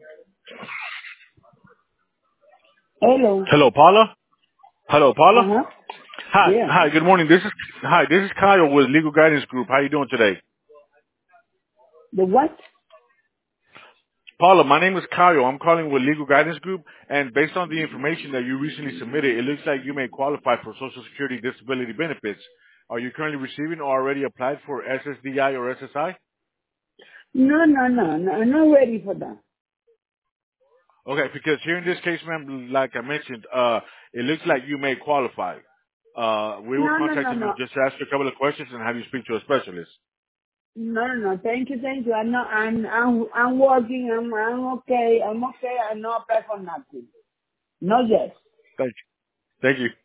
Hello. Hello, Paula. Hello, Paula. Uh-huh. Hi, Yeah. hi. Good morning. This is Kyle with Legal Guidance Group. How you doing today? The what? Paula, my name is Kyle. I'm calling with Legal Guidance Group, and based on the information that you recently submitted, it looks like you may qualify for Social Security disability benefits. Are you currently receiving or already applied for SSDI or SSI? No. I'm not ready for that. Okay, because here in this case, ma'am, like I mentioned, it looks like you may qualify. We will contact you to No. just ask you a couple of questions and have you speak to a specialist. No. Thank you. I'm not, I'm working. I'm okay. I'm not apply for nothing. No, yes. Thank you. Thank you.